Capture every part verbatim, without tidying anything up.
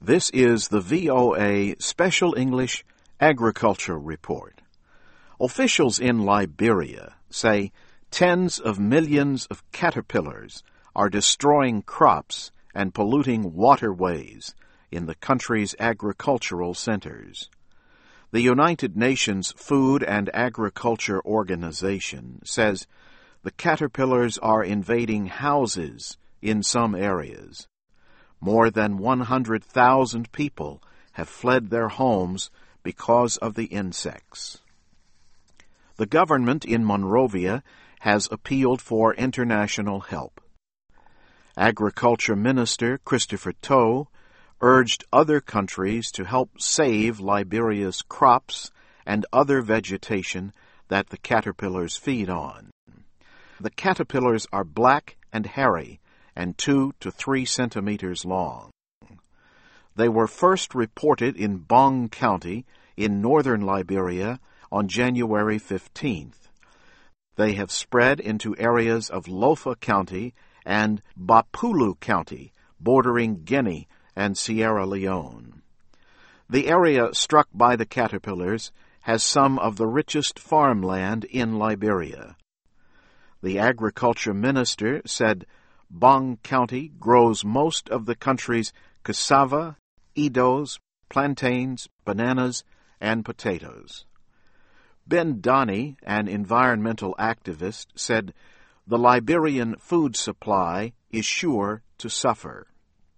This is the V O A Special English Agriculture Report. Officials in Liberia say tens of millions of caterpillars are destroying crops and polluting waterways in the country's agricultural centers. The United Nations Food and Agriculture Organization says the caterpillars are invading houses in some areas. More than one hundred thousand people have fled their homes because of the insects. The government in Monrovia has appealed for international help. Agriculture Minister Christopher Toe urged other countries to help save Liberia's crops and other vegetation that the caterpillars feed on. The caterpillars are black and hairy and two to three centimeters long. They were first reported in Bong County in northern Liberia on January fifteenth. They have spread into areas of Lofa County and Bapulu County, bordering Guinea and Sierra Leone. The area struck by the caterpillars has some of the richest farmland in Liberia. The agriculture minister said Bong County grows most of the country's cassava, edos, plantains, bananas, and potatoes. Ben Donnie, an environmental activist, said the Liberian food supply is sure to suffer.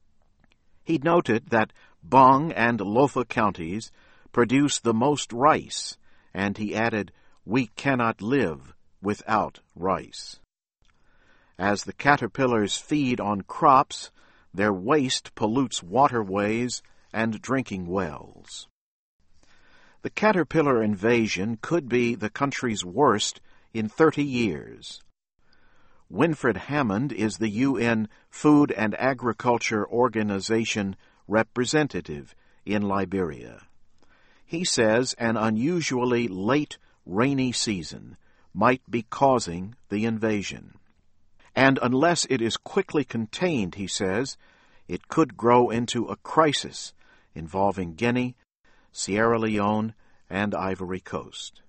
He noted that Bong and Lofa counties produce the most rice, and he added, "We cannot live without rice." As the caterpillars feed on crops, their waste pollutes waterways and drinking wells. The caterpillar invasion could be the country's worst in thirty years. Winfred Hammond is the U N Food and Agriculture Organization representative in Liberia. He says an unusually late rainy season might be causing the invasion. And unless it is quickly contained, he says, it could grow into a crisis involving Guinea, Sierra Leone, and Ivory Coast.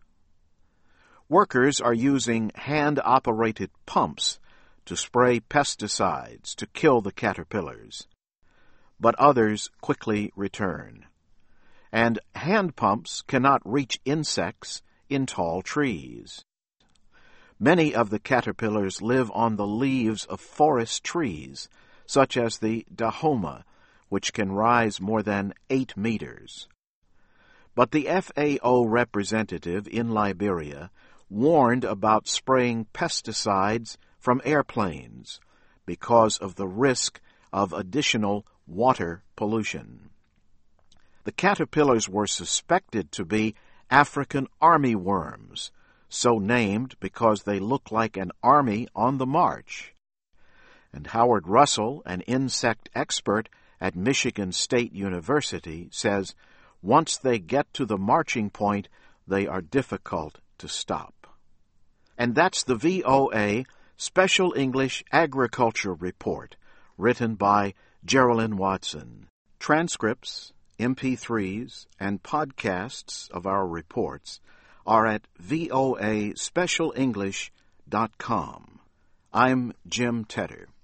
Workers are using hand-operated pumps to spray pesticides to kill the caterpillars, but others quickly return. And hand pumps cannot reach insects in tall trees. Many of the caterpillars live on the leaves of forest trees, such as the dahoma, which can rise more than eight meters. But the F A O representative in Liberia warned about spraying pesticides from airplanes because of the risk of additional water pollution. The caterpillars were suspected to be African armyworms, so named because they look like an army on the march. And Howard Russell, an insect expert at Michigan State University, says once they get to the marching point, they are difficult to stop. And that's the V O A Special English Agriculture Report, written by Geraldine Watson. Transcripts, M P threes, and podcasts of our reports are at voa special english dot com. I'm Jim Tedder.